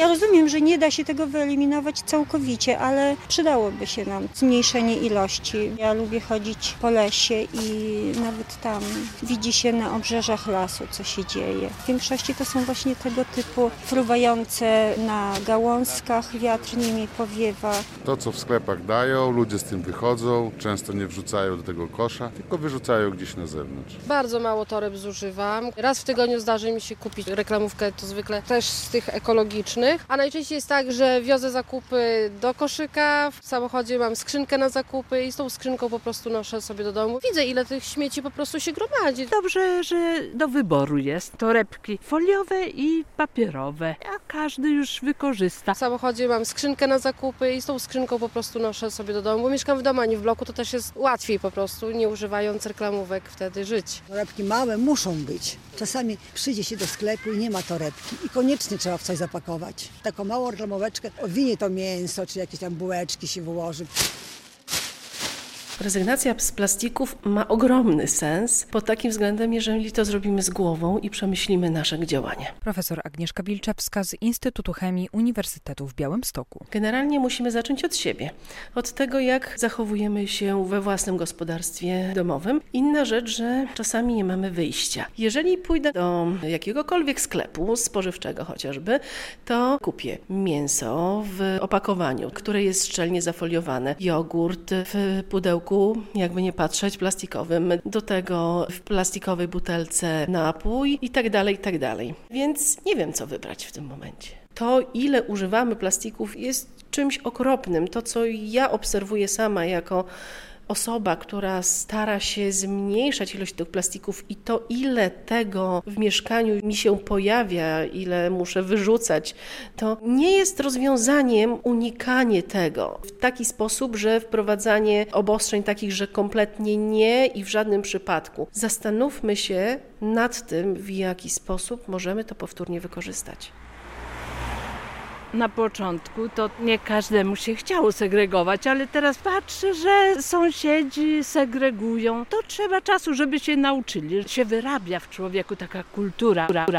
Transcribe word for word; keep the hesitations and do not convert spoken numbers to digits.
Ja rozumiem, że nie da się tego wyeliminować całkowicie, ale przydałoby się nam zmniejszenie ilości. Ja lubię chodzić po lesie i nawet tam widzi się na obrzeżach lasu, co się dzieje. W większości to są właśnie tego typu fruwające na gałązkach, wiatr nimi powiewa. To, co w sklepach dają, ludzie z tym wychodzą, często nie wrzucają do tego kosza, tylko wyrzucają gdzieś na zewnątrz. Bardzo mało toreb zużywam. Raz w tygodniu zdarzy mi się kupić reklamówkę, to zwykle też z tych ekologicznych, a najczęściej jest tak, że wiozę zakupy do koszyka, w samochodzie mam skrzynkę na zakupy i z tą skrzynką po prostu noszę sobie do domu. Widzę, ile tych śmieci po prostu się gromadzi. Dobrze, że do wyboru jest torebki foliowe i papierowe, a każdy już wykorzysta. W samochodzie mam skrzynkę na zakupy i z tą skrzynką po prostu noszę sobie do domu, bo mieszkam w domu, a nie w bloku, to też jest łatwiej po prostu, nie używając reklamówek wtedy żyć. Torebki małe muszą być. Czasami przyjdzie się do sklepu i nie ma torebki i koniecznie trzeba w coś zapakować. Taką małą reklamóweczkę, owinie to mięso, czy jakieś tam bułeczki się wyłoży. Rezygnacja z plastików ma ogromny sens pod takim względem, jeżeli to zrobimy z głową i przemyślimy nasze działanie. Profesor Agnieszka Bilczewska z Instytutu Chemii Uniwersytetu w Białymstoku. Generalnie musimy zacząć od siebie, od tego, jak zachowujemy się we własnym gospodarstwie domowym. Inna rzecz, że czasami nie mamy wyjścia. Jeżeli pójdę do jakiegokolwiek sklepu spożywczego chociażby, to kupię mięso w opakowaniu, które jest szczelnie zafoliowane, jogurt w pudełku, jakby nie patrzeć, plastikowym, do tego w plastikowej butelce napój i tak dalej, i tak dalej. Więc nie wiem, co wybrać w tym momencie. To, ile używamy plastików, jest czymś okropnym. To, co ja obserwuję sama jako osoba, która stara się zmniejszać ilość tych plastików i to, ile tego w mieszkaniu mi się pojawia, ile muszę wyrzucać, to nie jest rozwiązaniem unikanie tego w taki sposób, że wprowadzanie obostrzeń takich, że kompletnie nie i w żadnym przypadku. Zastanówmy się nad tym, w jaki sposób możemy to powtórnie wykorzystać. Na początku to nie każdemu się chciało segregować, ale teraz patrzę, że sąsiedzi segregują. To trzeba czasu, żeby się nauczyli. Się wyrabia w człowieku taka kultura.